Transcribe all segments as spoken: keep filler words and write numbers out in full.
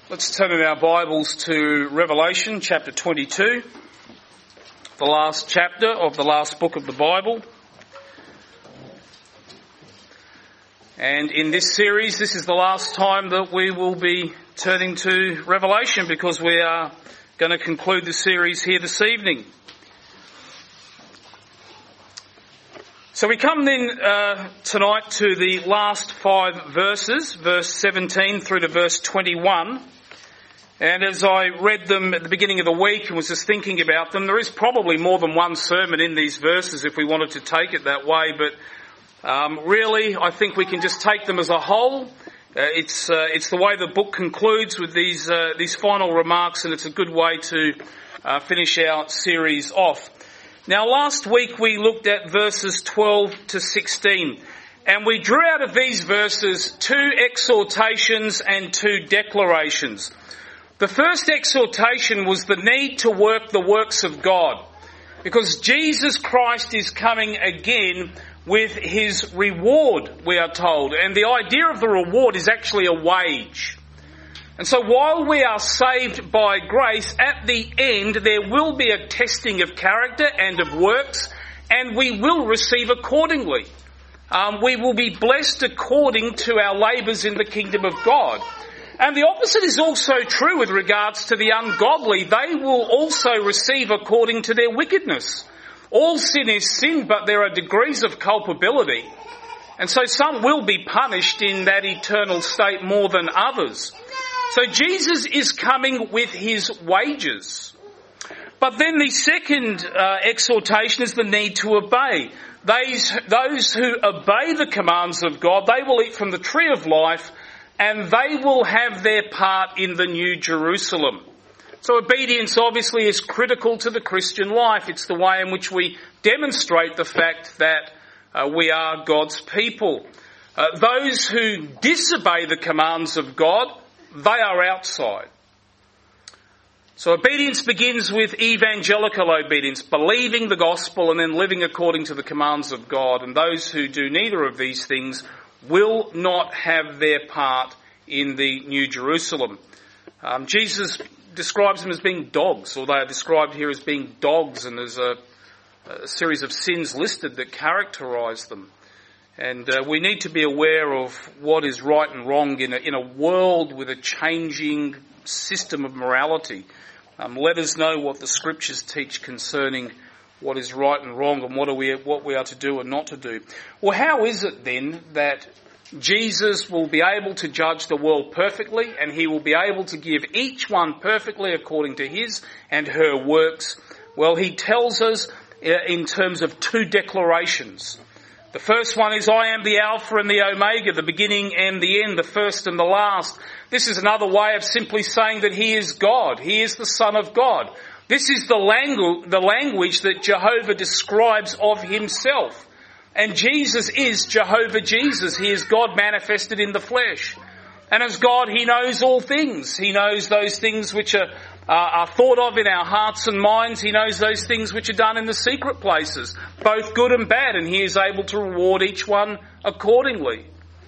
Let's turn in our Bibles to Revelation chapter twenty-two, the last chapter of the last book of the Bible. And in this series, this is the last time that we will be turning to Revelation because we are going to conclude the series here this evening. So we come then uh, tonight to the last five verses, verse seventeen through to verse twenty-one. And as I read them at the beginning of the week and was just thinking about them, there is probably more than one sermon in these verses if we wanted to take it that way. But um, really, I think we can just take them as a whole. Uh, it's uh, it's the way the book concludes with these uh, these final remarks, and it's a good way to uh, finish our series off. Now, last week we looked at verses twelve to sixteen, and we drew out of these verses two exhortations and two declarations. The first exhortation was the need to work the works of God, because Jesus Christ is coming again with his reward, we are told, and the idea of the reward is actually a wage. And so while we are saved by grace, at the end there will be a testing of character and of works, and we will receive accordingly. Um, we will be blessed according to our labours in the kingdom of God. And the opposite is also true with regards to the ungodly. They will also receive according to their wickedness. All sin is sin, but there are degrees of culpability. And so some will be punished in that eternal state more than others. So Jesus is coming with his wages. But then the second uh, exhortation is the need to obey. Those, those who obey the commands of God, they will eat from the tree of life, and they will have their part in the New Jerusalem. So obedience obviously is critical to the Christian life. It's the way in which we demonstrate the fact that uh, we are God's people. Uh, those who disobey the commands of God, they are outside. So obedience begins with evangelical obedience, believing the gospel and then living according to the commands of God. And those who do neither of these things will not have their part in the New Jerusalem. Um, Jesus describes them as being dogs, or they are described here as being dogs, and there's a, a series of sins listed that characterise them. And uh, we need to be aware of what is right and wrong in a, in a world with a changing system of morality. Um, let us know what the scriptures teach concerning what is right and wrong, and what are we what we are to do and not to do. Well, how is it then that Jesus will be able to judge the world perfectly, and he will be able to give each one perfectly according to his and her works? Well, he tells us in terms of two declarations. The first one is, I am the Alpha and the Omega, the beginning and the end, the first and the last. This is another way of simply saying that he is God. He is the Son of God. This is the language, the language that Jehovah describes of himself. And Jesus is Jehovah Jesus. He is God manifested in the flesh. And as God, he knows all things. He knows those things which are, uh, are thought of in our hearts and minds. He knows those things which are done in the secret places, both good and bad. And he is able to reward each one accordingly.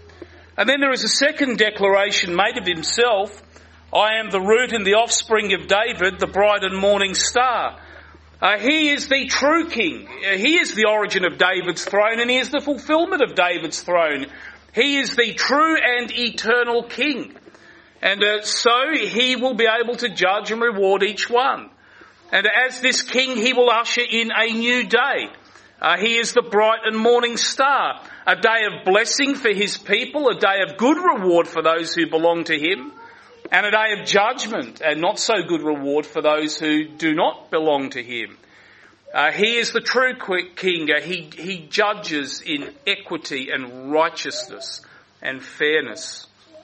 And then there is a second declaration made of himself. I am the root and the offspring of David, the bright and morning star. Uh, he is the true king. Uh, he is the origin of David's throne, and he is the fulfillment of David's throne. He is the true and eternal king. And uh, so he will be able to judge and reward each one. And as this king, he will usher in a new day. Uh, he is the bright and morning star, a day of blessing for his people, a day of good reward for those who belong to him, and a day of judgment and not so good reward for those who do not belong to him. Uh, he is the true king. Uh, he, he judges in equity and righteousness and fairness.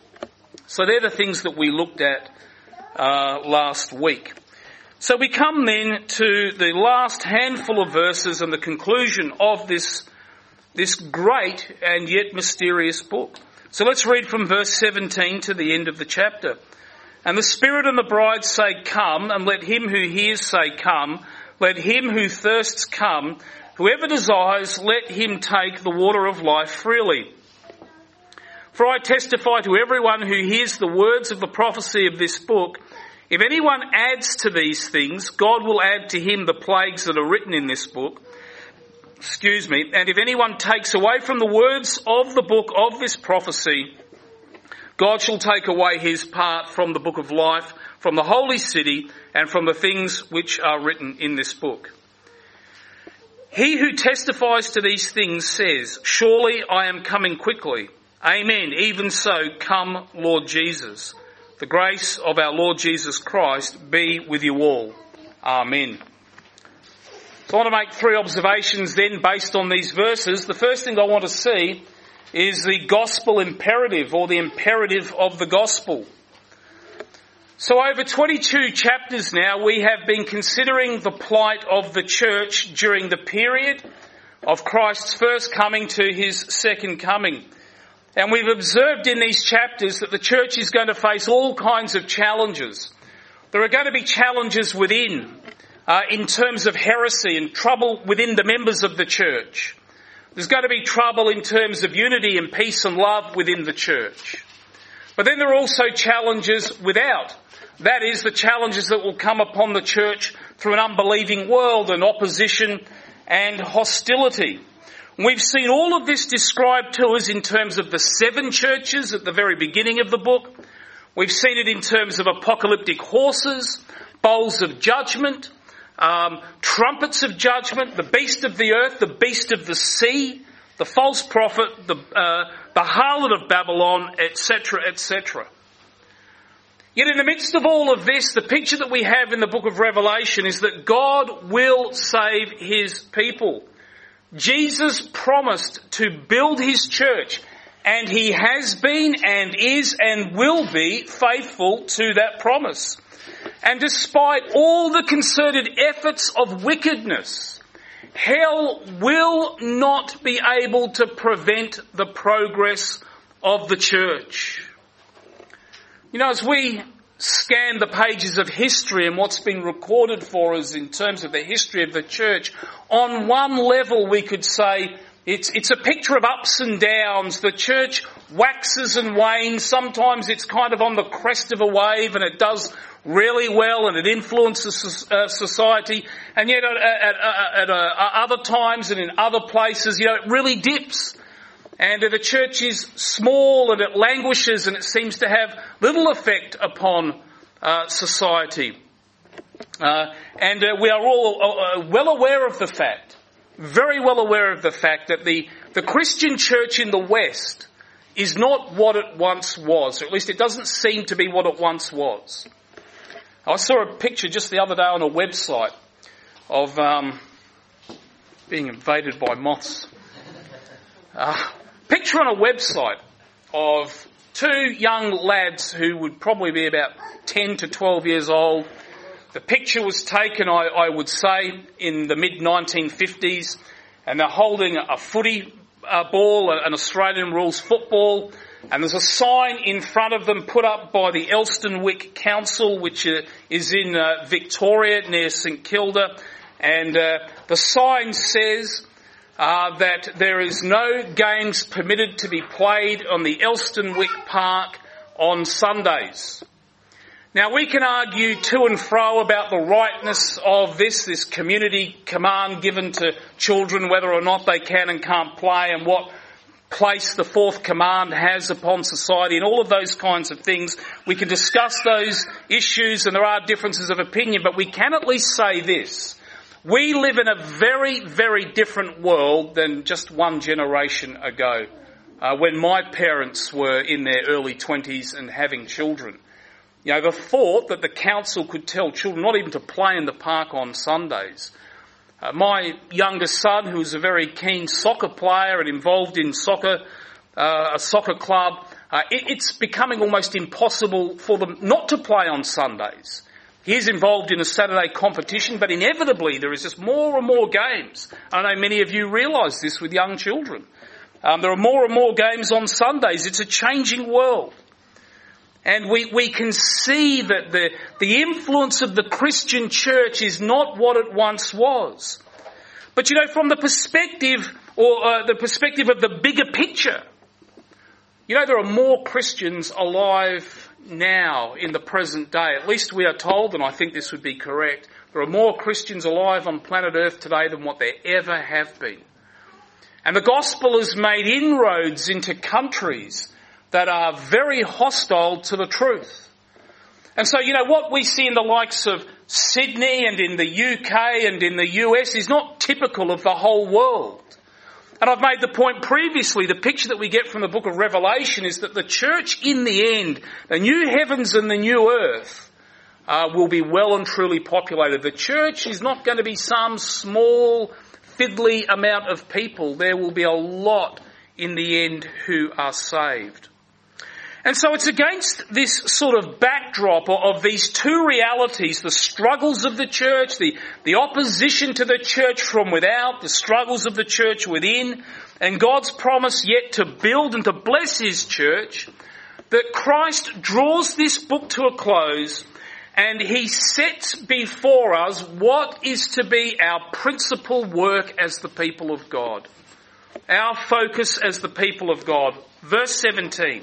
So they're the things that we looked at uh, last week. So we come then to the last handful of verses and the conclusion of this, this great and yet mysterious book. So let's read from verse seventeen to the end of the chapter. And the Spirit and the bride say, come, and let him who hears say, come. Let him who thirsts come. Whoever desires, let him take the water of life freely. For I testify to everyone who hears the words of the prophecy of this book, if anyone adds to these things, God will add to him the plagues that are written in this book. Excuse me. And if anyone takes away from the words of the book of this prophecy, God shall take away his part from the book of life, from the holy city, and from the things which are written in this book. He who testifies to these things says, surely I am coming quickly. Amen. Even so, come, Lord Jesus. The grace of our Lord Jesus Christ be with you all. Amen. So I want to make three observations then based on these verses. The first thing I want to see is the gospel imperative, or the imperative of the gospel. So over twenty-two chapters now, we have been considering the plight of the church during the period of Christ's first coming to his second coming. And we've observed in these chapters that the church is going to face all kinds of challenges. There are going to be challenges within, uh, in terms of heresy and trouble within the members of the church. There's going to be trouble in terms of unity and peace and love within the church. But then there are also challenges without. That is, the challenges that will come upon the church through an unbelieving world and opposition and hostility. We've seen all of this described to us in terms of the seven churches at the very beginning of the book. We've seen it in terms of apocalyptic horses, bowls of judgment, um, trumpets of judgment, the beast of the earth, the beast of the sea, the false prophet, the, uh, the harlot of Babylon, et cetera, et cetera. Yet in the midst of all of this, the picture that we have in the book of Revelation is that God will save his people. Jesus promised to build his church, and he has been and is and will be faithful to that promise. And despite all the concerted efforts of wickedness, hell will not be able to prevent the progress of the church. You know, as we scan the pages of history and what's been recorded for us in terms of the history of the church, on one level we could say it's, it's a picture of ups and downs. The church waxes and wanes. Sometimes it's kind of on the crest of a wave and it does really well and it influences uh, society. And yet at, at, at, at uh, other times and in other places, you know, it really dips. And the church is small and it languishes and it seems to have little effect upon uh, society. Uh, and uh, we are all uh, well aware of the fact, very well aware of the fact that the, the Christian church in the West is not what it once was, or at least it doesn't seem to be what it once was. I saw a picture just the other day on a website of um, being invaded by moths. Uh, Picture on a website of two young lads who would probably be about ten to twelve years old. The picture was taken, I, I would say, in the mid nineteen fifties, and they're holding a footy uh, ball, an Australian rules football, and there's a sign in front of them put up by the Elsternwick Council, which uh, is in uh, Victoria near St Kilda, and uh, the sign says Uh, that there is no games permitted to be played on the Elsternwick Park on Sundays. Now we can argue to and fro about the rightness of this, this community command given to children, whether or not they can and can't play, and what place the fourth command has upon society, and all of those kinds of things. We can discuss those issues, and there are differences of opinion, but we can at least say this. We live in a very, very different world than just one generation ago, uh, when my parents were in their early twenties and having children. You know, the thought that the council could tell children not even to play in the park on Sundays. Uh, my youngest son, who was a very keen soccer player and involved in soccer, uh, a soccer club, uh, it, it's becoming almost impossible for them not to play on Sundays. He is involved in a Saturday competition, but inevitably there is just more and more games. I know many of you realise this with young children. Um, there are more and more games on Sundays. It's a changing world. And we, we can see that the, the influence of the Christian church is not what it once was. But you know, from the perspective, or uh, the perspective of the bigger picture, You know, there are more Christians alive now in the present day. At least we are told, and I think this would be correct, there are more Christians alive on planet Earth today than what there ever have been. And the gospel has made inroads into countries that are very hostile to the truth. And so, you know, what we see in the likes of Sydney and in the U K and in the U S is not typical of the whole world. And I've made the point previously, the picture that we get from the book of Revelation is that the church in the end, the new heavens and the new earth, uh, will be well and truly populated. The church is not going to be some small, fiddly amount of people. There will be a lot in the end who are saved. And so it's against this sort of backdrop of these two realities, the struggles of the church, the, the opposition to the church from without, the struggles of the church within, and God's promise yet to build and to bless his church, that Christ draws this book to a close and he sets before us what is to be our principal work as the people of God, our focus as the people of God. Verse seventeen.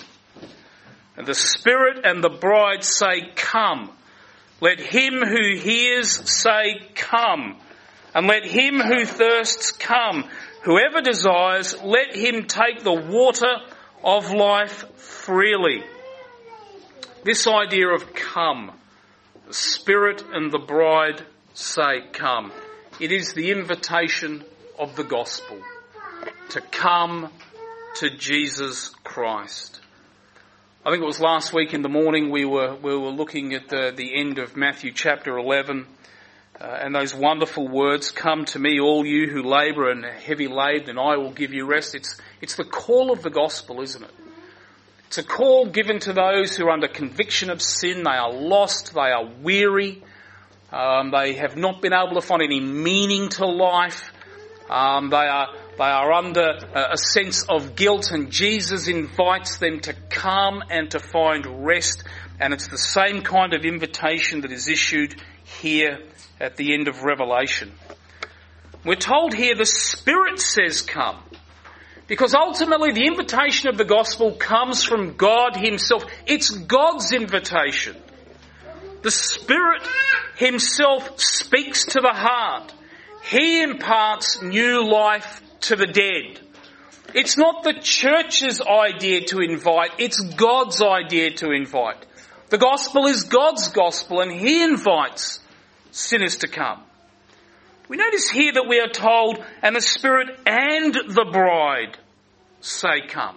And the Spirit and the bride say, come. Let him who hears say, come. And let him who thirsts come. Whoever desires, let him take the water of life freely. This idea of come. The Spirit and the bride say, come. It is the invitation of the gospel to come to Jesus Christ. I think it was last week in the morning we were we were looking at the, the end of Matthew chapter eleven uh, and those wonderful words, come to me all you who labour and are heavy laden and I will give you rest. It's, it's the call of the gospel, isn't it? It's a call given to those who are under conviction of sin. They are lost, they are weary, um, they have not been able to find any meaning to life. Um, they are They are under a sense of guilt, and Jesus invites them to come and to find rest. And it's the same kind of invitation that is issued here at the end of Revelation. We're told here the Spirit says come, because ultimately the invitation of the gospel comes from God himself. It's God's invitation. The Spirit himself speaks to the heart. He imparts new life to the dead. It's not the church's idea to invite, it's God's idea to invite. The gospel is God's gospel and he invites sinners to come. We notice here that we are told, and the Spirit and the bride say come.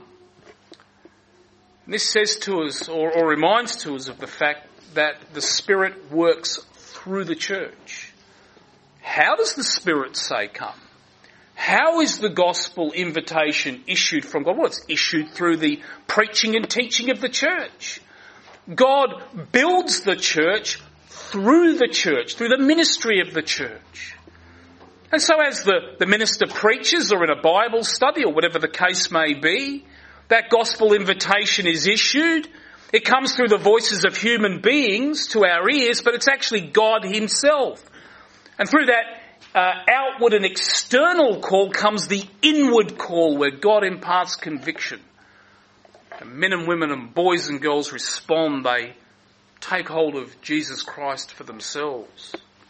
And this says to us, or, or reminds to us of the fact that the Spirit works through the church. How does the Spirit say come? How is the gospel invitation issued from God? Well, it's issued through the preaching and teaching of the church. God builds the church through the church, through the ministry of the church. And so as the, the minister preaches or in a Bible study or whatever the case may be, that gospel invitation is issued. It comes through the voices of human beings to our ears, but it's actually God himself. And through that Uh, outward and external call comes the inward call where God imparts conviction. And men and women and boys and girls respond. They take hold of Jesus Christ for themselves.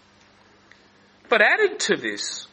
But added to this,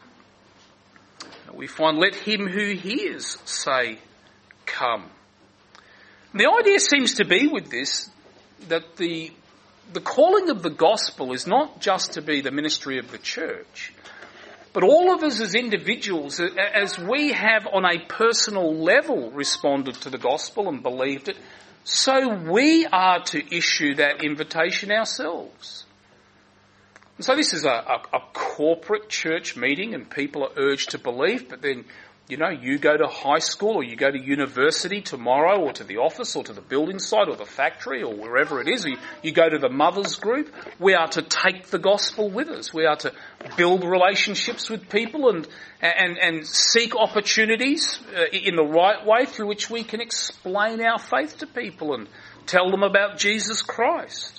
we find let him who hears say, come. And the idea seems to be with this that the, the calling of the gospel is not just to be the ministry of the church, but all of us as individuals, as we have on a personal level responded to the gospel and believed it, so we are to issue that invitation ourselves. And so this is a, a, a corporate church meeting and people are urged to believe, but then, you know, you go to high school or you go to university tomorrow or to the office or to the building site or the factory or wherever it is, or you, you go to the mothers group. We are to take the gospel with us. We are to build relationships with people and and, and seek opportunities uh, in the right way through which we can explain our faith to people and tell them about Jesus Christ.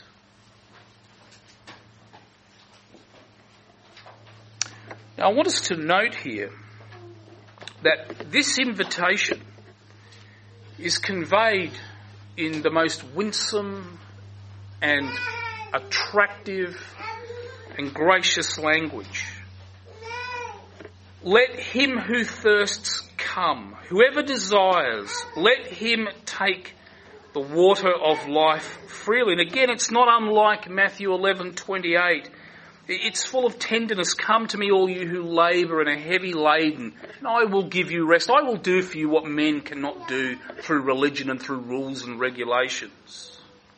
Now I want us to note here that this invitation is conveyed in the most winsome and attractive and gracious language. Let him who thirsts come. Whoever desires, let him take the water of life freely. And again, it's not unlike Matthew eleven twenty-eight. It's full of tenderness. Come to me, all you who labour and are heavy laden, and I will give you rest. I will do for you what men cannot do through religion and through rules and regulations.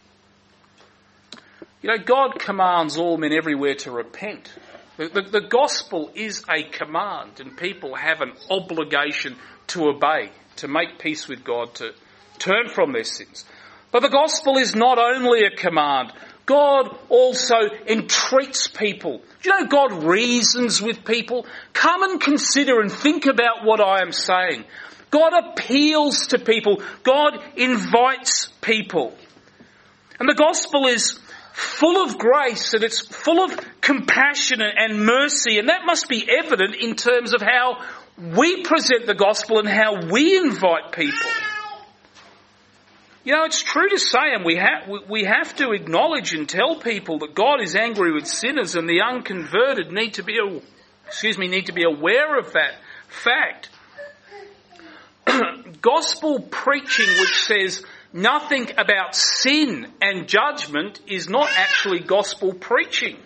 You know, God commands all men everywhere to repent. The, the, the gospel is a command, and people have an obligation to obey, to make peace with God, to turn from their sins. But the gospel is not only a command. God also entreats people. Do you know God reasons with people? Come and consider and think about what I am saying. God appeals to people. God invites people. And the gospel is full of grace, and it's full of compassion and mercy, and that must be evident in terms of how we present the gospel and how we invite people. You know, it's true to say, and we have we have to acknowledge and tell people that God is angry with sinners, and the unconverted need to be, excuse me, need to be aware of that fact. Gospel preaching which says nothing about sin and judgment is not actually gospel preaching.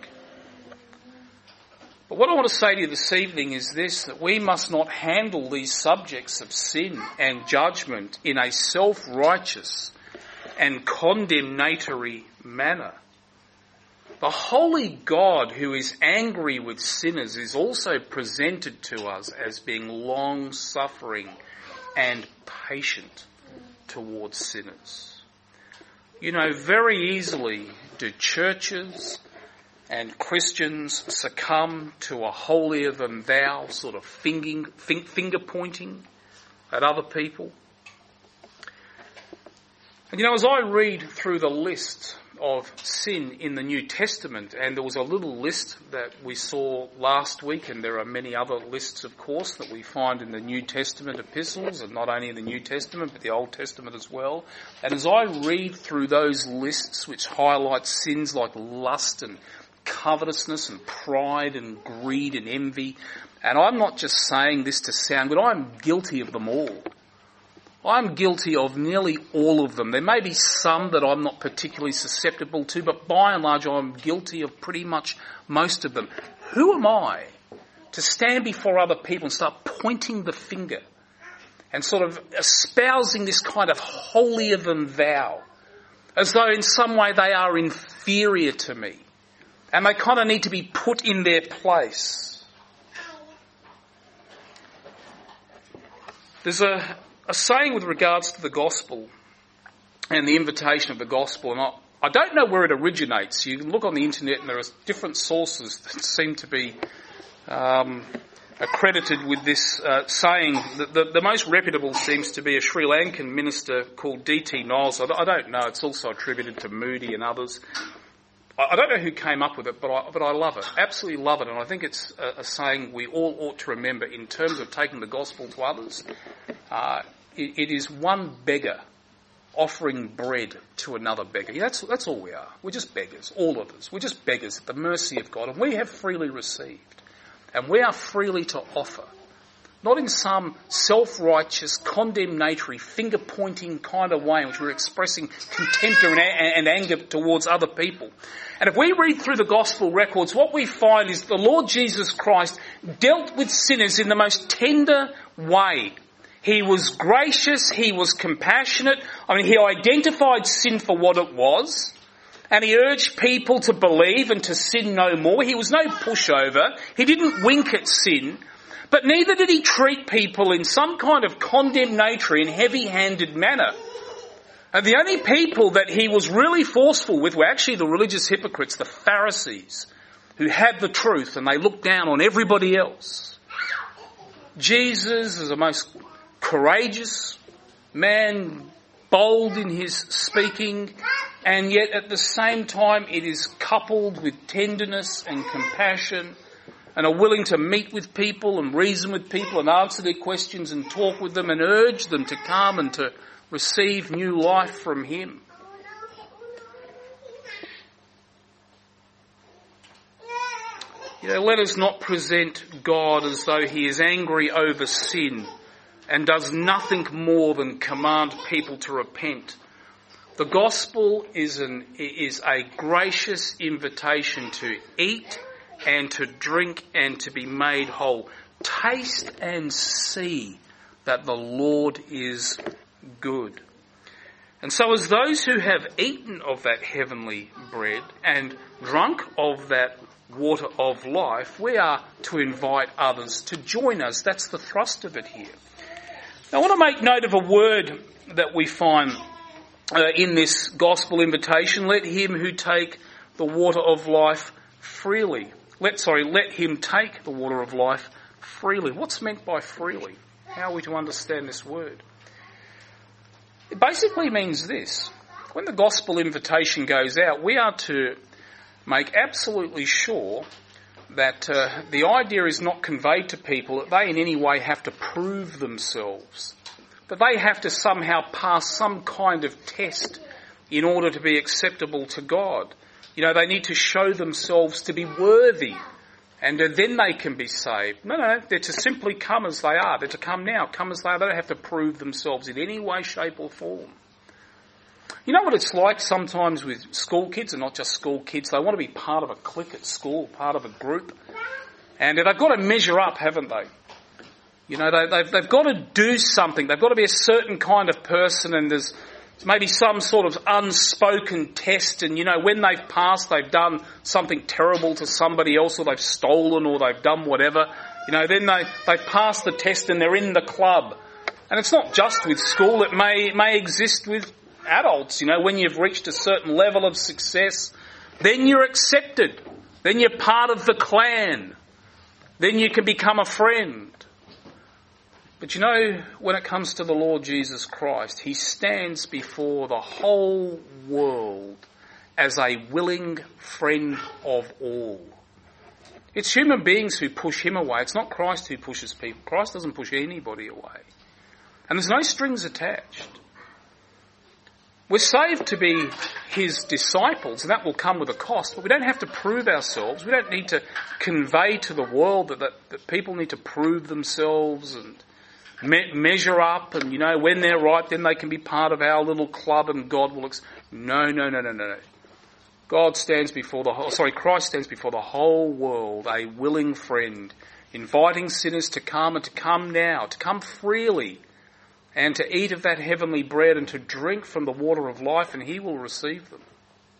But what I want to say to you this evening is this, that we must not handle these subjects of sin and judgment in a self-righteous and condemnatory manner. The holy God who is angry with sinners is also presented to us as being long-suffering and patient towards sinners. You know, very easily do churches and Christians succumb to a holier-than-thou sort of fingering, finger-pointing at other people. And you know, as I read through the list of sin in the New Testament, and there was a little list that we saw last week, and there are many other lists, of course, that we find in the New Testament epistles, and not only in the New Testament, but the Old Testament as well. And as I read through those lists which highlight sins like lust and covetousness and pride and greed and envy, and I'm not just saying this to sound good, I'm guilty of them all. I'm guilty of nearly all of them. There may be some that I'm not particularly susceptible to, but by and large I'm guilty of pretty much most of them. Who am I to stand before other people and start pointing the finger and sort of espousing this kind of holier than thou, as though in some way they are inferior to me and they kind of need to be put in their place? There's a A saying with regards to the gospel and the invitation of the gospel, and I, I don't know where it originates. You can look on the internet and there are different sources that seem to be um, accredited with this uh, saying. The, the, the most reputable seems to be a Sri Lankan minister called D T Niles. I, I don't know. It's also attributed to Moody and others. I, I don't know who came up with it, but I, but I love it. Absolutely love it. And I think it's a, a saying we all ought to remember in terms of taking the gospel to others. Uh, it, it is one beggar offering bread to another beggar. Yeah, that's, that's all we are. We're just beggars, all of us. We're just beggars at the mercy of God. And we have freely received. And we are freely to offer. Not in some self-righteous, condemnatory, finger-pointing kind of way in which we're expressing contempt and, and anger towards other people. And if we read through the gospel records, what we find is the Lord Jesus Christ dealt with sinners in the most tender way. He was gracious, he was compassionate. I mean, he identified sin for what it was, and he urged people to believe and to sin no more. He was no pushover. He didn't wink at sin, but neither did he treat people in some kind of condemnatory and heavy-handed manner. And the only people that he was really forceful with were actually the religious hypocrites, the Pharisees, who had the truth and they looked down on everybody else. Jesus is a most courageous man, bold in his speaking, and yet at the same time it is coupled with tenderness and compassion, and are willing to meet with people and reason with people and answer their questions and talk with them and urge them to come and to receive new life from him. You know, let us not present God as though he is angry over sin and does nothing more than command people to repent. The gospel is an is a gracious invitation to eat and to drink and to be made whole. Taste and see that the Lord is good. And so as those who have eaten of that heavenly bread and drunk of that water of life, we are to invite others to join us. That's the thrust of it here. Now, I want to make note of a word that we find uh, in this gospel invitation. Let him who take the water of life freely. Let, sorry, let him take the water of life freely. What's meant by freely? How are we to understand this word? It basically means this. When the gospel invitation goes out, we are to make absolutely sure that uh, the idea is not conveyed to people that they in any way have to prove themselves, that they have to somehow pass some kind of test in order to be acceptable to God. You know, they need to show themselves to be worthy, and uh, then they can be saved. No, no, they're to simply come as they are. They're to come now, come as they are. They don't have to prove themselves in any way, shape or form. You know what it's like sometimes with school kids, and not just school kids, they want to be part of a clique at school, part of a group, and they've got to measure up, haven't they? You know, they, they've, they've got to do something, they've got to be a certain kind of person, and there's maybe some sort of unspoken test, and you know, when they've passed, they've done something terrible to somebody else, or they've stolen, or they've done whatever, you know, then they, they've passed the test and they're in the club. And it's not just with school, it may, it may exist with adults. You know, when you've reached a certain level of success, then you're accepted. Then you're part of the clan. Then you can become a friend. But you know, when it comes to the Lord Jesus Christ, he stands before the whole world as a willing friend of all. It's human beings who push him away. It's not Christ who pushes people. Christ doesn't push anybody away. And there's no strings attached. We're saved to be his disciples, and that will come with a cost, but we don't have to prove ourselves. We don't need to convey to the world that, that, that people need to prove themselves and me- measure up, and, you know, when they're right, then they can be part of our little club and God will... Ex- no, no, no, no, no, no. God stands before the whole... Sorry, Christ stands before the whole world, a willing friend, inviting sinners to come and to come now, to come freely, and to eat of that heavenly bread and to drink from the water of life, and he will receive them.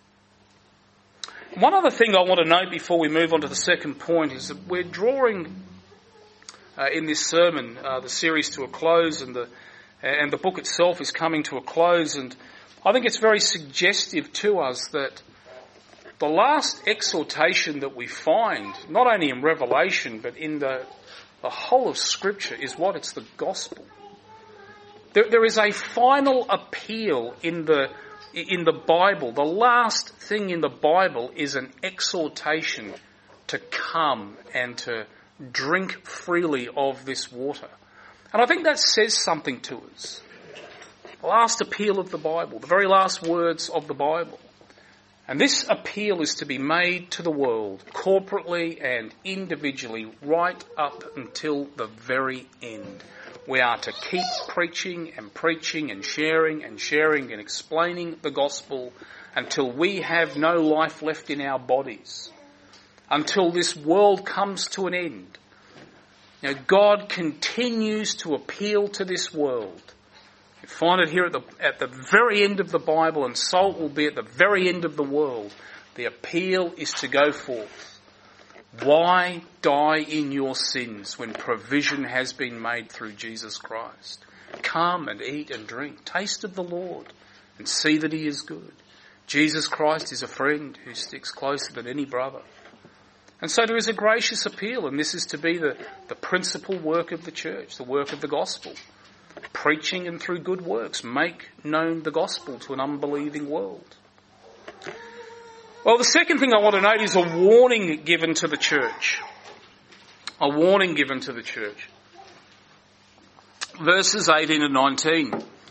One other thing I want to note before we move on to the second point is that we're drawing uh, in this sermon uh, the series to a close, and the and the book itself is coming to a close, and I think it's very suggestive to us that the last exhortation that we find, not only in Revelation but in the the whole of Scripture, is what? It's the gospel. There, there is a final appeal in the in the Bible. The last thing in the Bible is an exhortation to come and to drink freely of this water. And I think that says something to us. The last appeal of the Bible, the very last words of the Bible. And this appeal is to be made to the world, corporately and individually, right up until the very end. We are to keep preaching and preaching and sharing and sharing and explaining the gospel until we have no life left in our bodies, until this world comes to an end. You know, God continues to appeal to this world. You find it here at the, at the very end of the Bible, and so it will be at the very end of the world. The appeal is to go forth. Why die in your sins when provision has been made through Jesus Christ? Come and eat and drink. Taste of the Lord and see that he is good. Jesus Christ is a friend who sticks closer than any brother. And so there is a gracious appeal, and this is to be the, the principal work of the church, the work of the gospel. Preaching and through good works, make known the gospel to an unbelieving world. Well, the second thing I want to note is a warning given to the church. A warning given to the church. Verses eighteen and nineteen.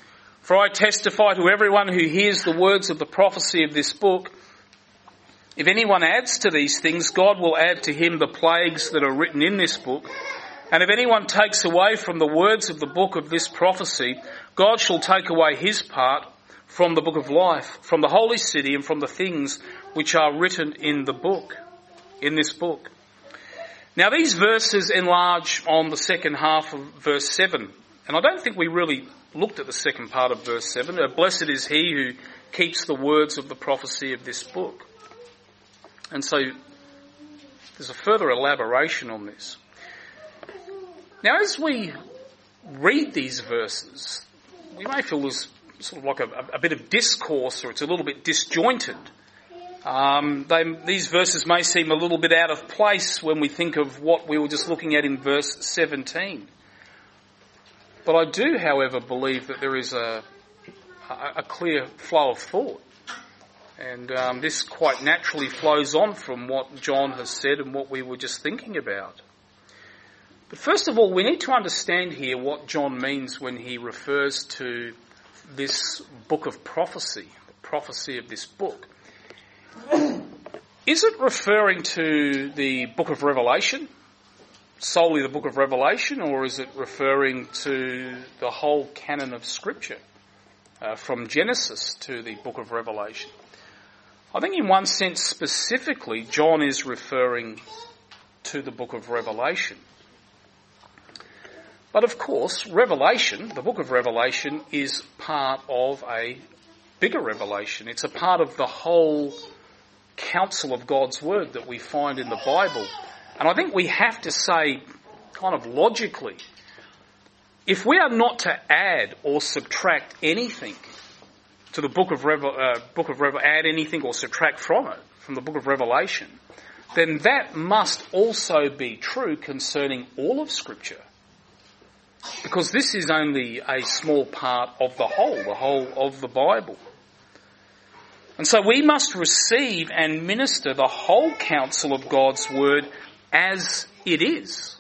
For I testify to everyone who hears the words of the prophecy of this book, if anyone adds to these things, God will add to him the plagues that are written in this book. And if anyone takes away from the words of the book of this prophecy, God shall take away his part from the book of life, from the holy city, and from the things which are written in the book, in this book. Now these verses enlarge on the second half of verse seven. And I don't think we really looked at the second part of verse seven. Blessed is he who keeps the words of the prophecy of this book. And so there's a further elaboration on this. Now as we read these verses, we may feel there's sort of like a, a bit of discourse, or it's a little bit disjointed. Um, they, these verses may seem a little bit out of place when we think of what we were just looking at in verse seventeen. But I do, however, believe that there is a, a, a clear flow of thought. And um, this quite naturally flows on from what John has said and what we were just thinking about. But first of all, we need to understand here what John means when he refers to this book of prophecy, the prophecy of this book. Is it referring to the book of Revelation, solely the book of Revelation, or is it referring to the whole canon of Scripture, uh, from Genesis to the book of Revelation? I think in one sense specifically, John is referring to the book of Revelation. But of course, Revelation, the book of Revelation, is part of a bigger revelation. It's a part of the whole counsel of God's word that we find in the Bible. And I think we have to say, kind of logically, if we are not to add or subtract anything to the book of Revel, uh, book of Revel, add anything or subtract from it, from the book of Revelation, then that must also be true concerning all of Scripture. Because this is only a small part of the whole, the whole of the Bible. And so we must receive and minister the whole counsel of God's word as it is.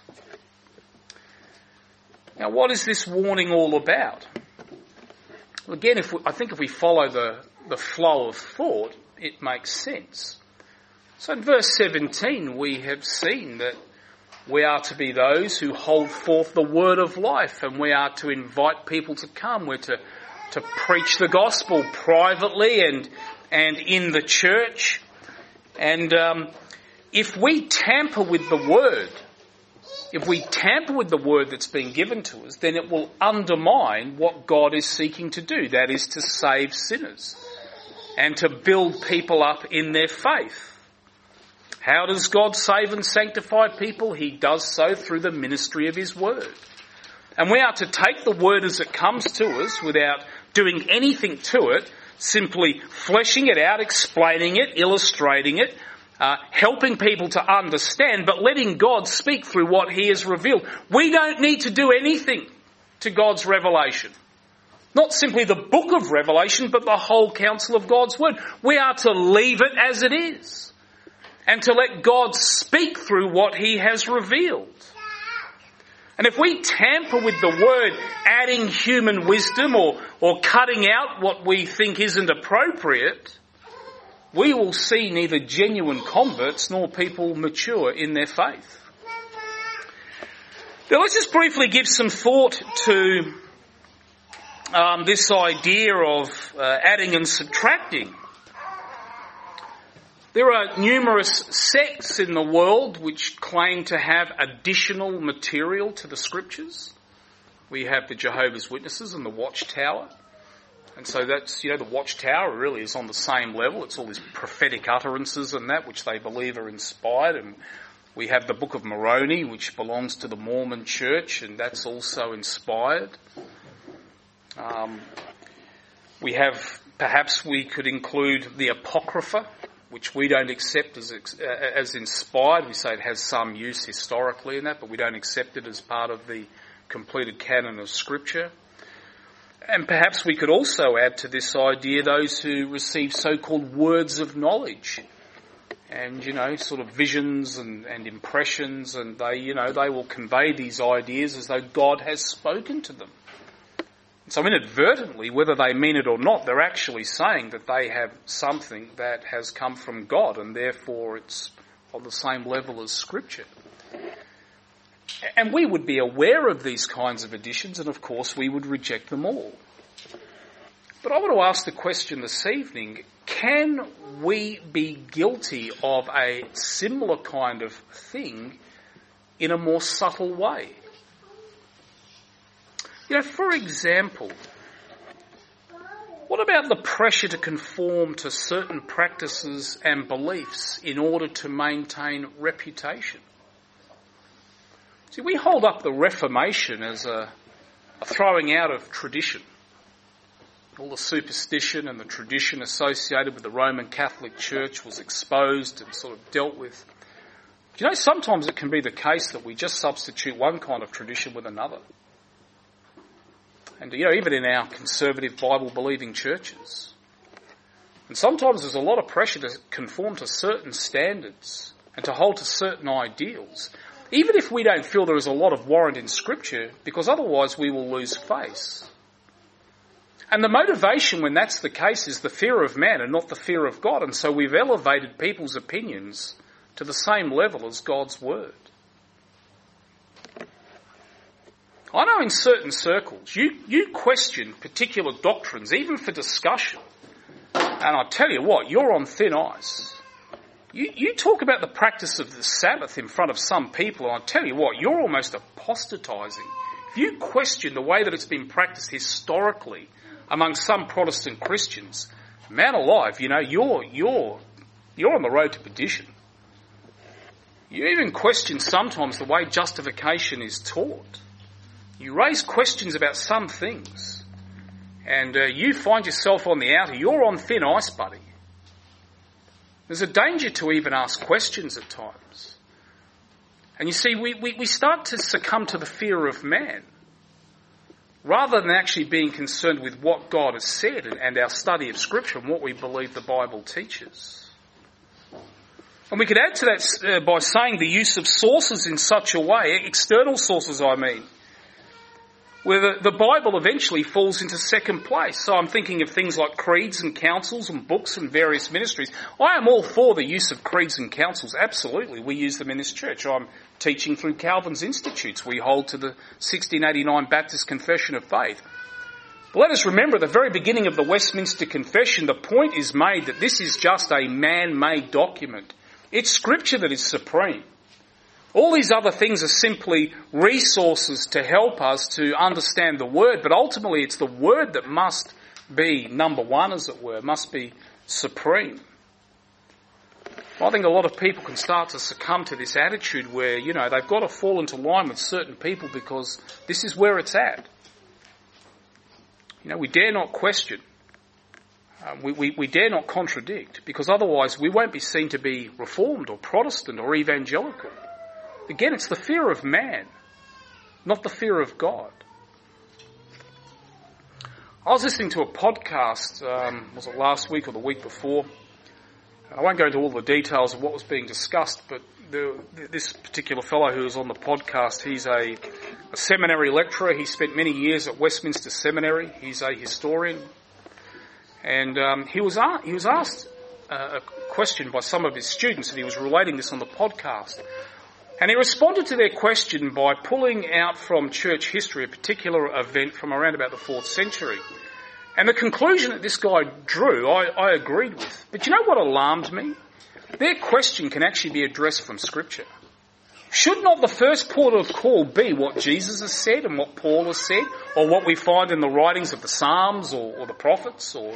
Now, what is this warning all about? Well, again, if we, I think if we follow the, the flow of thought, it makes sense. So in verse seventeen, we have seen that we are to be those who hold forth the word of life, and we are to invite people to come. We're to, to preach the gospel privately and and in the church. And um, if we tamper with the word, if we tamper with the word that's been given to us, then it will undermine what God is seeking to do. That is to save sinners and to build people up in their faith. How does God save and sanctify people? He does so through the ministry of his word. And we are to take the word as it comes to us without doing anything to it, simply fleshing it out, explaining it, illustrating it, uh, helping people to understand, but letting God speak through what he has revealed. We don't need to do anything to God's revelation. Not simply the book of Revelation, but the whole counsel of God's word. We are to leave it as it is, and to let God speak through what he has revealed. And if we tamper with the word, adding human wisdom or, or cutting out what we think isn't appropriate, we will see neither genuine converts nor people mature in their faith. Now let's just briefly give some thought to um, this idea of uh, adding and subtracting. There are numerous sects in the world which claim to have additional material to the Scriptures. We have the Jehovah's Witnesses and the Watchtower. And so that's, you know, the Watchtower really is on the same level. It's all these prophetic utterances and that which they believe are inspired. And we have the Book of Moroni, which belongs to the Mormon Church, and that's also inspired. Um, we have, perhaps we could include the Apocrypha, which we don't accept as as inspired. We say it has some use historically in that, but we don't accept it as part of the completed canon of Scripture. And perhaps we could also add to this idea those who receive so-called words of knowledge. And, you know, sort of visions and, and impressions, and they, you know, they will convey these ideas as though God has spoken to them. So inadvertently, whether they mean it or not, they're actually saying that they have something that has come from God and therefore it's on the same level as Scripture. And we would be aware of these kinds of additions and of course we would reject them all. But I want to ask the question this evening, can we be guilty of a similar kind of thing in a more subtle way? You know, for example, what about the pressure to conform to certain practices and beliefs in order to maintain reputation? See, we hold up the Reformation as a, a throwing out of tradition. All the superstition and the tradition associated with the Roman Catholic Church was exposed and sort of dealt with. Do you know, sometimes it can be the case that we just substitute one kind of tradition with another. And, you know, even in our conservative Bible-believing churches. And sometimes there's a lot of pressure to conform to certain standards and to hold to certain ideals, even if we don't feel there is a lot of warrant in Scripture, because otherwise we will lose face. And the motivation when that's the case is the fear of man and not the fear of God. And so we've elevated people's opinions to the same level as God's Word. I know in certain circles, you, you question particular doctrines, even for discussion. And I tell you what, you're on thin ice. You, you talk about the practice of the Sabbath in front of some people, and I tell you what, you're almost apostatizing. If you question the way that it's been practiced historically among some Protestant Christians, man alive, you know, you're, you're, you're on the road to perdition. You even question sometimes the way justification is taught. You raise questions about some things, and uh, you find yourself on the outer. You're on thin ice, buddy. There's a danger to even ask questions at times. And you see, we, we, we start to succumb to the fear of man, rather than actually being concerned with what God has said and our study of Scripture and what we believe the Bible teaches. And we could add to that uh, by saying the use of sources in such a way, external sources I mean, where the, the Bible eventually falls into second place. So I'm thinking of things like creeds and councils and books and various ministries. I am all for the use of creeds and councils. Absolutely, we use them in this church. I'm teaching through Calvin's Institutes. We hold to the sixteen eighty-nine Baptist Confession of Faith. But let us remember at the very beginning of the Westminster Confession, the point is made that this is just a man-made document. It's Scripture that is supreme. All these other things are simply resources to help us to understand the Word, but ultimately it's the Word that must be number one, as it were, must be supreme. I think a lot of people can start to succumb to this attitude where, you know, they've got to fall into line with certain people because this is where it's at. You know, we dare not question. Uh, we, we, we dare not contradict, because otherwise we won't be seen to be Reformed or Protestant or evangelical. Again, it's the fear of man, not the fear of God. I was listening to a podcast, um, was it last week or the week before? I won't go into all the details of what was being discussed, but the, this particular fellow who was on the podcast, he's a, a seminary lecturer. He spent many years at Westminster Seminary. He's a historian. And um, he was a- he was asked uh, a question by some of his students, and he was relating this on the podcast. And he responded to their question by pulling out from church history a particular event from around about the fourth century. And the conclusion that this guy drew, I, I agreed with. But you know what alarmed me? Their question can actually be addressed from Scripture. Should not the first port of call be what Jesus has said and what Paul has said, or what we find in the writings of the Psalms or, or the prophets? Or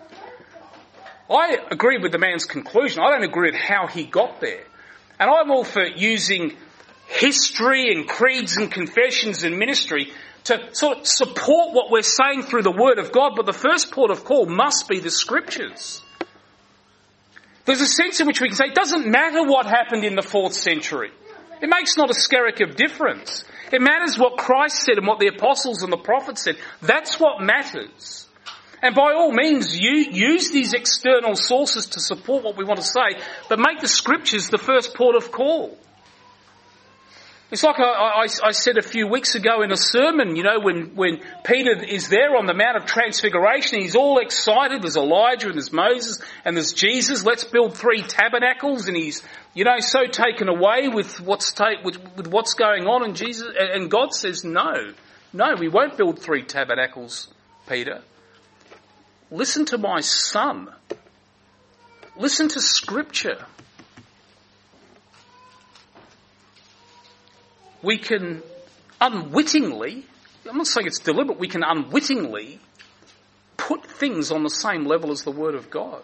I agree with the man's conclusion. I don't agree with how he got there. And I'm all for using history and creeds and confessions and ministry to sort of support what we're saying through the Word of God, but the first port of call must be the Scriptures. There's a sense in which we can say it doesn't matter what happened in the fourth century. It makes not a skerrick of difference. It matters what Christ said and what the apostles and the prophets said. That's what matters. And by all means, you use these external sources to support what we want to say, but make the Scriptures the first port of call. It's like I, I, I said a few weeks ago in a sermon, you know, when, when Peter is there on the Mount of Transfiguration, he's all excited. There's Elijah and there's Moses and there's Jesus. Let's build three tabernacles. And he's, you know, so taken away with what's ta- with, with what's going on. And Jesus and God says, no, no, we won't build three tabernacles, Peter. Listen to my son. Listen to Scripture. We can unwittingly, I'm not saying it's deliberate, we can unwittingly put things on the same level as the Word of God.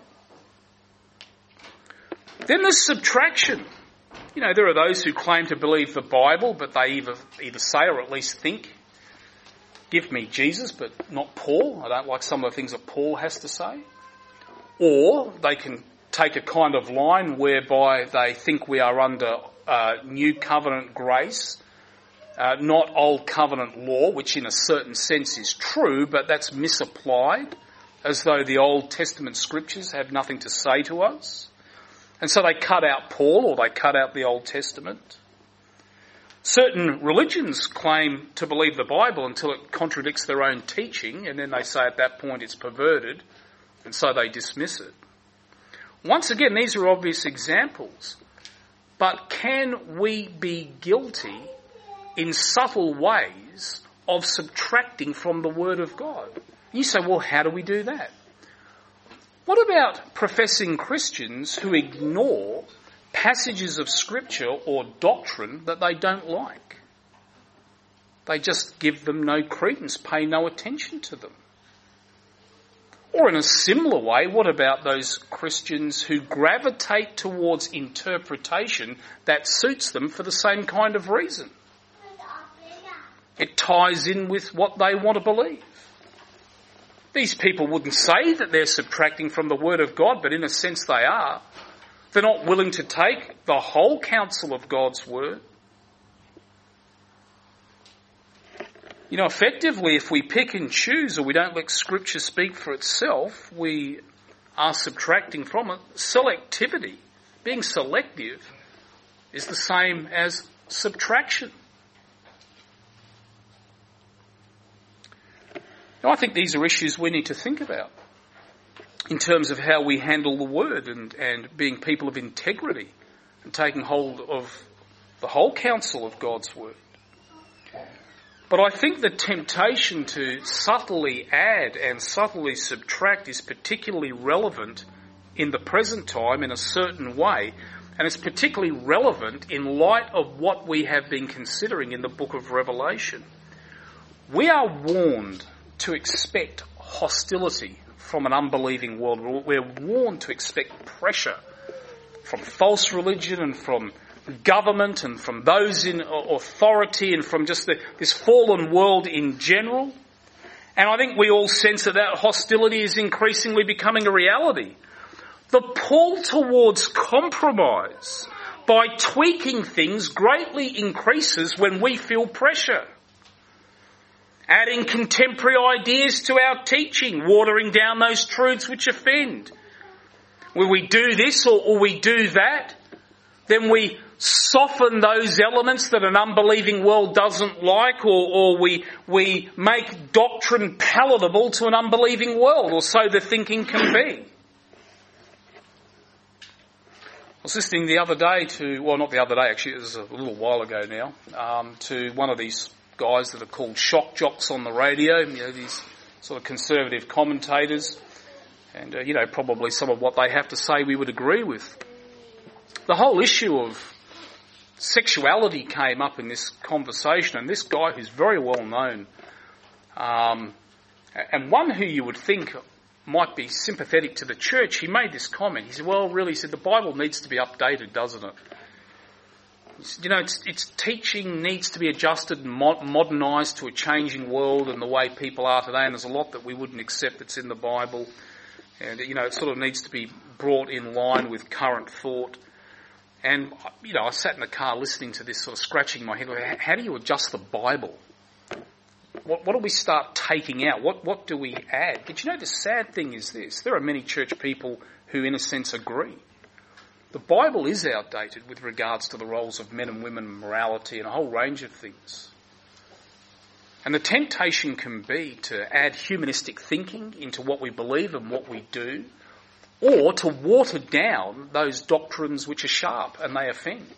Then there's subtraction. You know, there are those who claim to believe the Bible, but they either, either say or at least think, give me Jesus, but not Paul. I don't like some of the things that Paul has to say. Or they can take a kind of line whereby they think we are under uh, new covenant grace, Uh, not old covenant law, which in a certain sense is true, but that's misapplied, as though the Old Testament scriptures have nothing to say to us. And so they cut out Paul, or they cut out the Old Testament. Certain religions claim to believe the Bible until it contradicts their own teaching, and then they say at that point it's perverted, and so they dismiss it. Once again, these are obvious examples. But can we be guilty in subtle ways of subtracting from the Word of God? You say, well, how do we do that? What about professing Christians who ignore passages of Scripture or doctrine that they don't like? They just give them no credence, pay no attention to them. Or in a similar way, what about those Christians who gravitate towards interpretation that suits them for the same kind of reason? It ties in with what they want to believe. These people wouldn't say that they're subtracting from the Word of God, but in a sense they are. They're not willing to take the whole counsel of God's Word. You know, effectively, if we pick and choose or we don't let Scripture speak for itself, we are subtracting from it. Selectivity, being selective, is the same as subtraction. Now, I think these are issues we need to think about in terms of how we handle the Word and, and being people of integrity and taking hold of the whole counsel of God's Word. But I think the temptation to subtly add and subtly subtract is particularly relevant in the present time in a certain way, and it's particularly relevant in light of what we have been considering in the book of Revelation. We are warned to expect hostility from an unbelieving world. We're warned to expect pressure from false religion and from government and from those in authority and from just the, this fallen world in general. And I think we all sense that that hostility is increasingly becoming a reality. The pull towards compromise by tweaking things greatly increases when we feel pressure. Adding contemporary ideas to our teaching, watering down those truths which offend. When we do this or, or we do that, then we soften those elements that an unbelieving world doesn't like, or, or we, we make doctrine palatable to an unbelieving world, or so the thinking can be. I was listening the other day to, well, not the other day, actually, it was a little while ago now, um, to one of these guys that are called shock jocks on the radio, you know, these sort of conservative commentators, and, uh, you know, probably some of what they have to say we would agree with. The whole issue of sexuality came up in this conversation, and this guy who's very well known, um, and one who you would think might be sympathetic to the church, he made this comment. He said, well, really, he said, the Bible needs to be updated, doesn't it? You know, its, its teaching needs to be adjusted and modernised to a changing world and the way people are today, and there's a lot that we wouldn't accept that's in the Bible. And, you know, it sort of needs to be brought in line with current thought. And, you know, I sat in the car listening to this, sort of scratching my head. How do you adjust the Bible? What, what do we start taking out? What, what do we add? But, you know, the sad thing is this. There are many church people who, in a sense, agree. The Bible is outdated with regards to the roles of men and women, morality and a whole range of things. And the temptation can be to add humanistic thinking into what we believe and what we do, or to water down those doctrines which are sharp and they offend.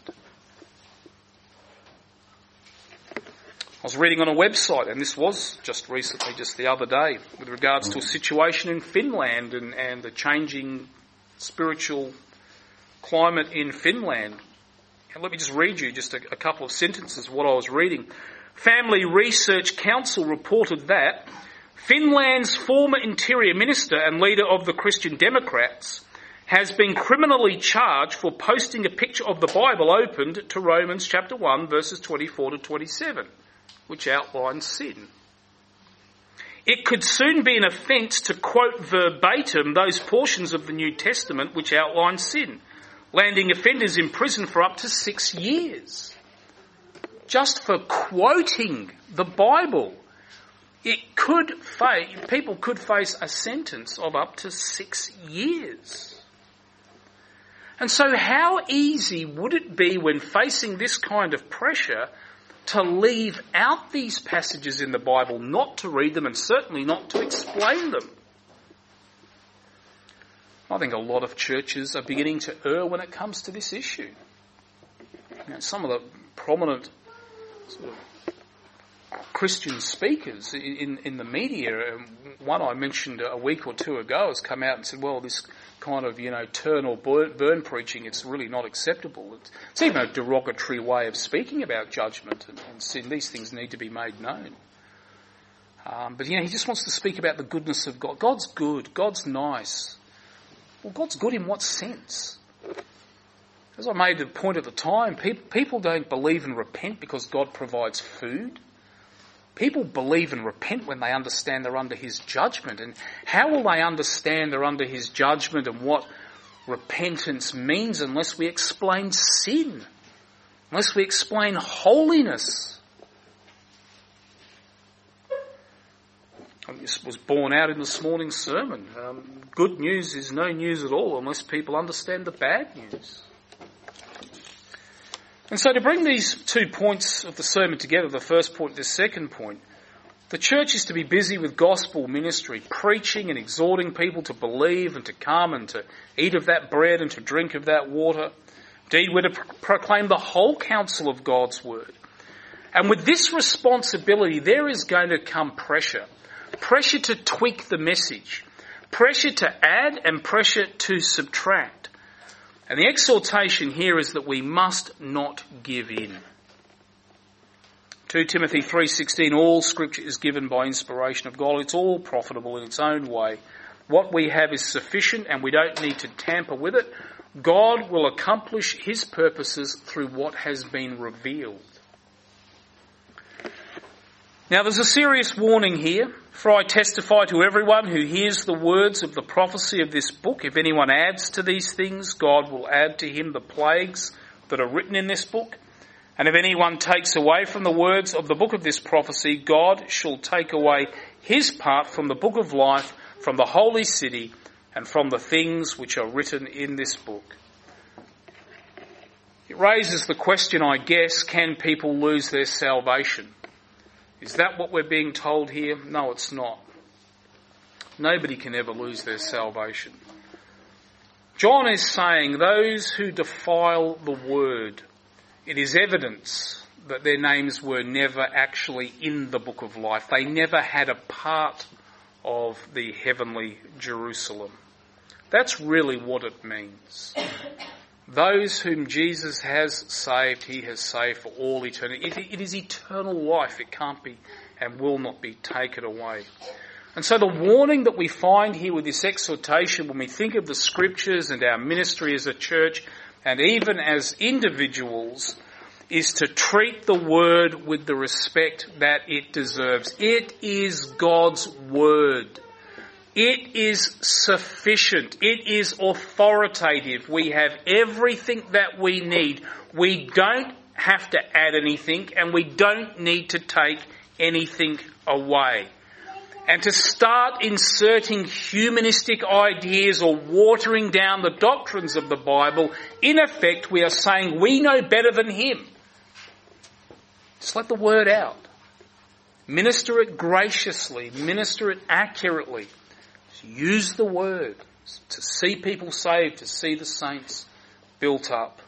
I was reading on a website, and this was just recently, just the other day, with regards to a situation in Finland and, and the changing spiritual climate in Finland. And let me just read you just a, a couple of sentences of what I was reading. Family Research Council reported that Finland's former Interior Minister and leader of the Christian Democrats has been criminally charged for posting a picture of the Bible opened to Romans chapter one, verses twenty-four to twenty-seven, which outlines sin. It could soon be an offence to quote verbatim those portions of the New Testament which outline sin, landing offenders in prison for up to six years. Just for quoting the Bible. It could face, people could face a sentence of up to six years. And so how easy would it be when facing this kind of pressure to leave out these passages in the Bible, not to read them and certainly not to explain them? I think a lot of churches are beginning to err when it comes to this issue. You know, some of the prominent sort of Christian speakers in, in the media, one I mentioned a week or two ago has come out and said, well, this kind of, you know, turn or burn, burn preaching, it's really not acceptable. It's, it's even a derogatory way of speaking about judgment and, and sin. These things need to be made known. Um, but, you know, he just wants to speak about the goodness of God. God's good. God's nice. Well, God's good in what sense? As I made the point at the time, people, people don't believe and repent because God provides food. People believe and repent when they understand they're under his judgment. And how will they understand they're under his judgment and what repentance means unless we explain sin? Unless we explain holiness? This was borne out in this morning's sermon. Um, good news is no news at all unless people understand the bad news. And so to bring these two points of the sermon together, the first point and the second point, the church is to be busy with gospel ministry, preaching and exhorting people to believe and to come and to eat of that bread and to drink of that water. Indeed, we're to pro- proclaim the whole counsel of God's word. And with this responsibility, there is going to come pressure. Pressure to tweak the message. Pressure to add and pressure to subtract. And the exhortation here is that we must not give in. Second Timothy three sixteen, all scripture is given by inspiration of God. It's all profitable in its own way. What we have is sufficient and we don't need to tamper with it. God will accomplish his purposes through what has been revealed. Now there's a serious warning here, for I testify to everyone who hears the words of the prophecy of this book. If anyone adds to these things, God will add to him the plagues that are written in this book. And if anyone takes away from the words of the book of this prophecy, God shall take away his part from the book of life, from the holy city, and from the things which are written in this book. It raises the question, I guess, can people lose their salvation? Is that what we're being told here? No, it's not. Nobody can ever lose their salvation. John is saying those who defile the word, it is evidence that their names were never actually in the book of life. They never had a part of the heavenly Jerusalem. That's really what it means. Those whom Jesus has saved, he has saved for all eternity. It, it is eternal life. It can't be and will not be taken away. And so the warning that we find here with this exhortation, when we think of the scriptures and our ministry as a church, and even as individuals, is to treat the word with the respect that it deserves. It is God's word. It is sufficient. It is authoritative. We have everything that we need. We don't have to add anything and we don't need to take anything away. and to start inserting humanistic ideas or watering down the doctrines of the Bible, in effect we are saying we know better than him. Just let the word out. Minister it graciously. Minister it accurately. Just use the word to see people saved, to see the saints built up.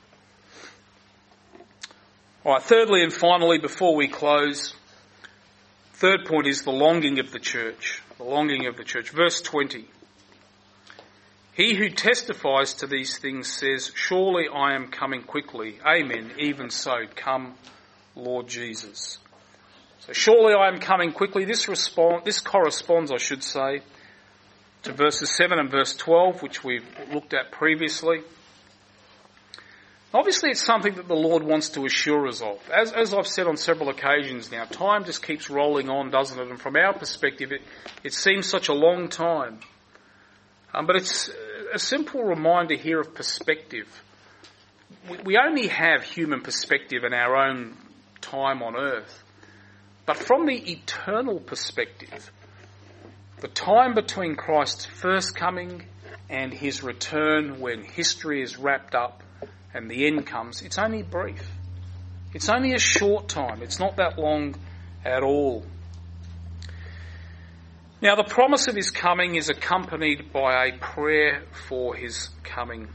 All right, thirdly and finally, before we close, third point is the longing of the church. The longing of the church. Verse twenty. He who testifies to these things says, surely I am coming quickly. Amen. Even so, come, Lord Jesus. So surely I am coming quickly. This respond, this corresponds, I should say, to verses seven and verse twelve, which we've looked at previously. Obviously, it's something that the Lord wants to assure us of. As, as I've said on several occasions now, time just keeps rolling on, doesn't it? And from our perspective, it, it seems such a long time. Um, but it's a simple reminder here of perspective. We, we only have human perspective in our own time on earth. But from the eternal perspective, the time between Christ's first coming and his return, when history is wrapped up and the end comes, it's only brief. It's only a short time. It's not that long at all. Now, the promise of his coming is accompanied by a prayer for his coming.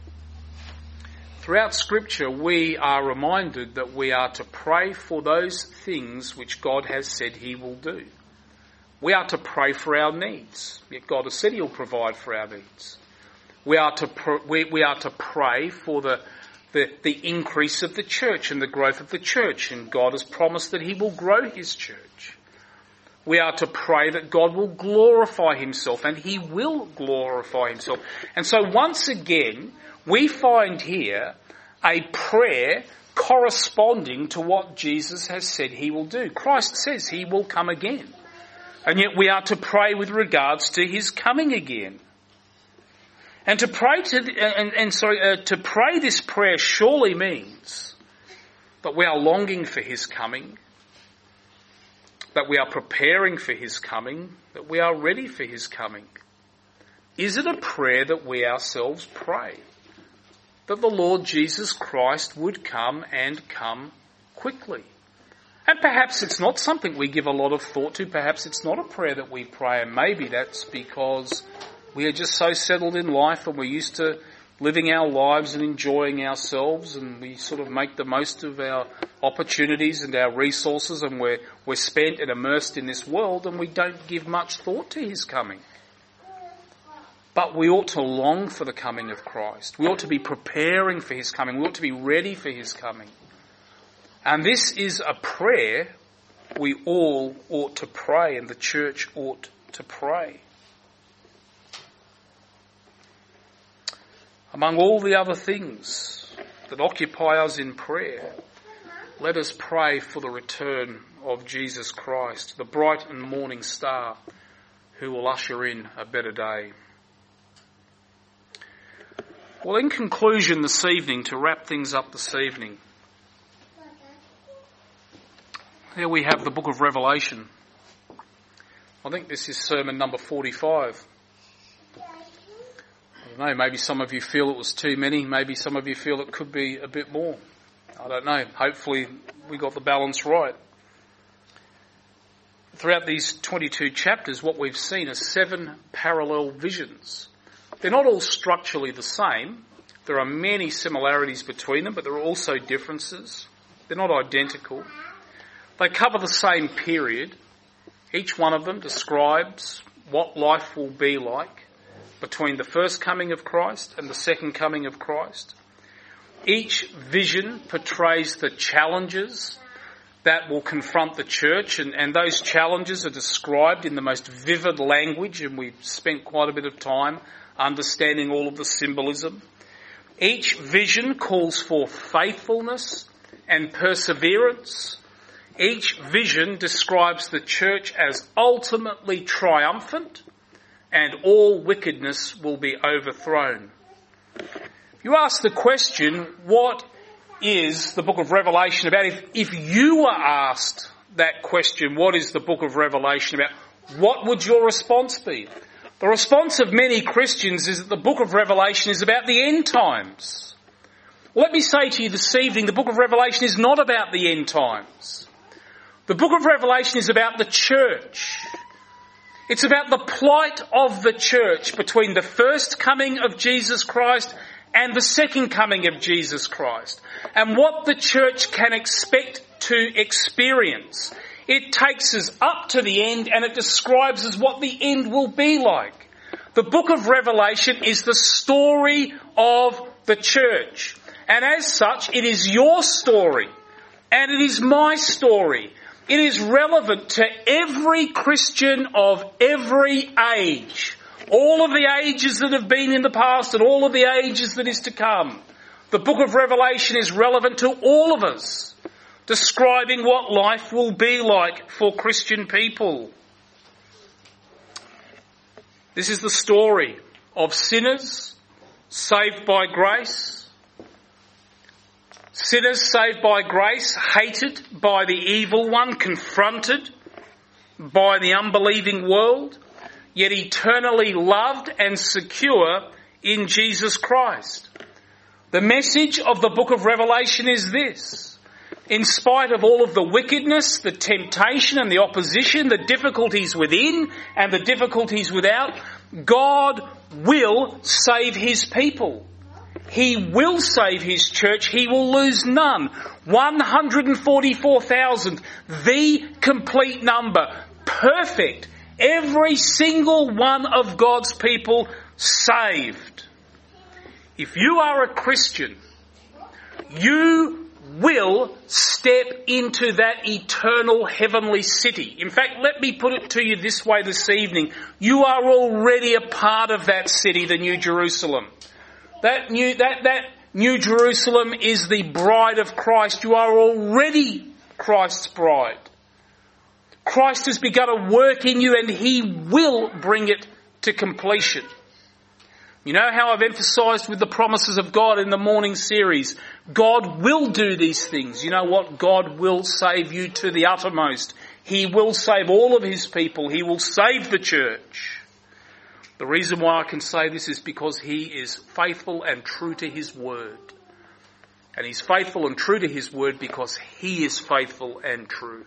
Throughout Scripture, we are reminded that we are to pray for those things which God has said he will do. We are to pray for our needs. Yet God has said he'll provide for our needs. We are to pr- we, we are to pray for the, the the increase of the church and the growth of the church, and God has promised that he will grow his church. We are to pray that God will glorify himself, and he will glorify himself. And so once again, we find here a prayer corresponding to what Jesus has said he will do. Christ says he will come again. And yet we are to pray with regards to his coming again. And to pray to and, and sorry uh, to pray this prayer surely means that we are longing for his coming, that we are preparing for his coming, that we are ready for his coming. Is it a prayer that we ourselves pray? That the Lord Jesus Christ would come and come quickly. And perhaps it's not something we give a lot of thought to. Perhaps it's not a prayer that we pray, and maybe that's because we are just so settled in life and we're used to living our lives and enjoying ourselves, and we sort of make the most of our opportunities and our resources, and we're, we're spent and immersed in this world, and we don't give much thought to his coming. But we ought to long for the coming of Christ. We ought to be preparing for his coming. We ought to be ready for his coming. And this is a prayer we all ought to pray, and the church ought to pray. Among all the other things that occupy us in prayer, let us pray for the return of Jesus Christ, the bright and morning star who will usher in a better day. Well, in conclusion this evening, to wrap things up this evening, here we have the book of Revelation. I think this is sermon number forty-five. I don't know, maybe some of you feel it was too many, maybe some of you feel it could be a bit more. I don't know, hopefully we got the balance right. Throughout these twenty-two chapters, what we've seen are seven parallel visions. They're not all structurally the same. There are many similarities between them, but there are also differences. They're not identical. They cover the same period. Each one of them describes what life will be like between the first coming of Christ and the second coming of Christ. Each vision portrays the challenges that will confront the church, and, and those challenges are described in the most vivid language, and we've spent quite a bit of time understanding all of the symbolism. Each vision calls for faithfulness and perseverance. Each vision describes the church as ultimately triumphant, and all wickedness will be overthrown. You ask the question, what is the book of Revelation about? If, if you were asked that question, what is the book of Revelation about? what would your response be? The response of many Christians is that the book of Revelation is about the end times. Well, let me say to you this evening, the book of Revelation is not about the end times. The book of Revelation is about the church. It's about the plight of the church between the first coming of Jesus Christ and the second coming of Jesus Christ, and what the church can expect to experience. It takes us up to the end and it describes us what the end will be like. The book of Revelation is the story of the church. And as such, it is your story and it is my story. It is relevant to every Christian of every age. All of the ages that have been in the past and all of the ages that is to come. The book of Revelation is relevant to all of us, describing what life will be like for Christian people. This is the story of sinners saved by grace, sinners saved by grace, hated by the evil one, confronted by the unbelieving world, yet eternally loved and secure in Jesus Christ. The message of the book of Revelation is this: in spite of all of the wickedness, the temptation and the opposition, the difficulties within and the difficulties without, God will save his people. He will save his church. He will lose none. one hundred forty-four thousand, the complete number, perfect. Every single one of God's people saved. If you are a Christian, you will step into that eternal heavenly city. In fact, let me put it to you this way this evening. You are already a part of that city, the New Jerusalem. That new, that, that New Jerusalem is the bride of Christ. You are already Christ's bride. Christ has begun a work in you and he will bring it to completion. You know how I've emphasised with the promises of God in the morning series, God will do these things. You know what? God will save you to the uttermost. He will save all of his people. He will save the church. The reason why I can say this is because he is faithful and true to his word. And he's faithful and true to his word because he is faithful and true.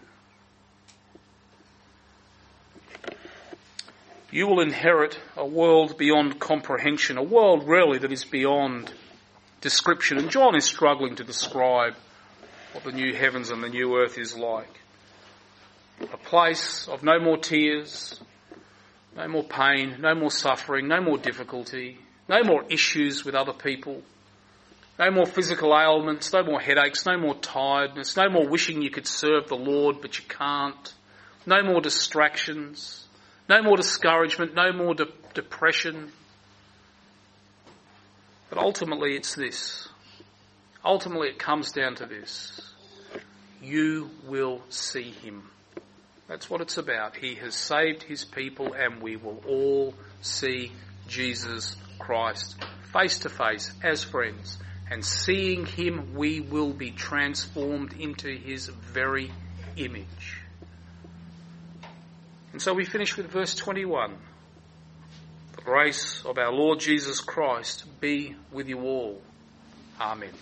You will inherit a world beyond comprehension, a world really that is beyond description. And John is struggling to describe what the new heavens and the new earth is like. A place of no more tears, no more pain, no more suffering, no more difficulty, no more issues with other people, no more physical ailments, no more headaches, no more tiredness, no more wishing you could serve the Lord but you can't, no more distractions. No more discouragement, no more de- depression. But ultimately it's this. Ultimately it comes down to this. You will see him. That's what it's about. He has saved his people and we will all see Jesus Christ face to face as friends. And seeing him we will be transformed into his very image. And so we finish with verse twenty-one. The grace of our Lord Jesus Christ be with you all. Amen.